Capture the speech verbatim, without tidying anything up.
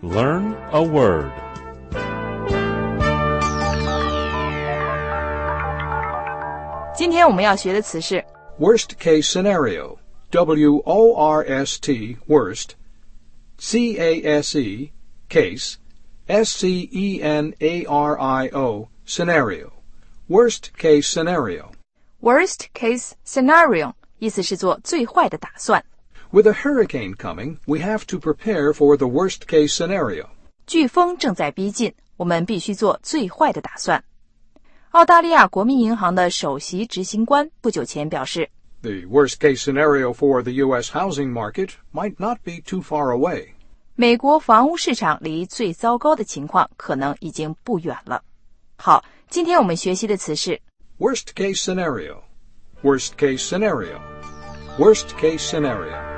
Learn a word. 今天我们要学的词是 Worst case scenario. W O R S T, worst. C A S E, case. S C E N A R I O, scenario. Worst case scenario. Worst case scenario 意思是做最坏的打算。 With a hurricane coming, we have to prepare for the worst case scenario. 飓风正在逼近，我们必须做最坏的打算。澳大利亚国民银行的首席执行官不久前表示 The worst case scenario for the U S housing market might not be too far away. 美国房屋市场离最糟糕的情况可能已经不远了。好，今天我们学习的词是 Worst case scenario. Worst case scenario. Worst case scenario.